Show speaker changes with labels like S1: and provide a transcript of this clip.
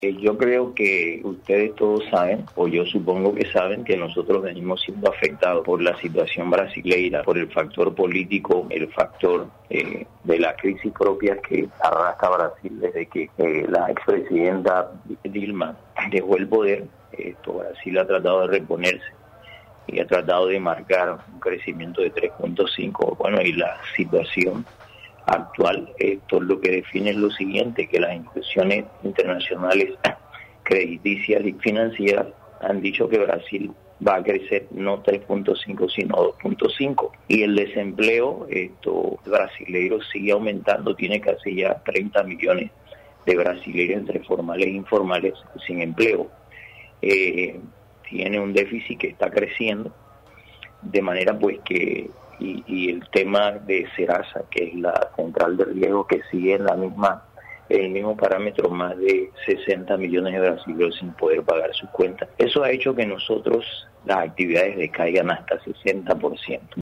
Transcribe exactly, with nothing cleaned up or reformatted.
S1: Eh, Yo creo que ustedes todos saben, o yo supongo que saben, que nosotros venimos siendo afectados por la situación brasileira, por el factor político, el factor eh, de la crisis propia que arrastra a Brasil desde que eh, la expresidenta Dilma dejó el poder. Esto, Brasil ha tratado de reponerse y ha tratado de marcar un crecimiento de tres punto cinco. Bueno, y la situación actual, esto es lo que define lo siguiente, que las instituciones internacionales crediticias y financieras han dicho que Brasil va a crecer no tres punto cinco sino dos punto cinco, y el desempleo esto brasileiro sigue aumentando, tiene casi ya treinta millones de brasileños entre formales e informales sin empleo. Eh, tiene un déficit que está creciendo, de manera pues que Y, y el tema de Serasa, que es la central de riesgo, que sigue en la misma, el mismo parámetro, más de sesenta millones de brasileños sin poder pagar sus cuentas. Eso ha hecho que nosotros las actividades decaigan hasta sesenta por ciento.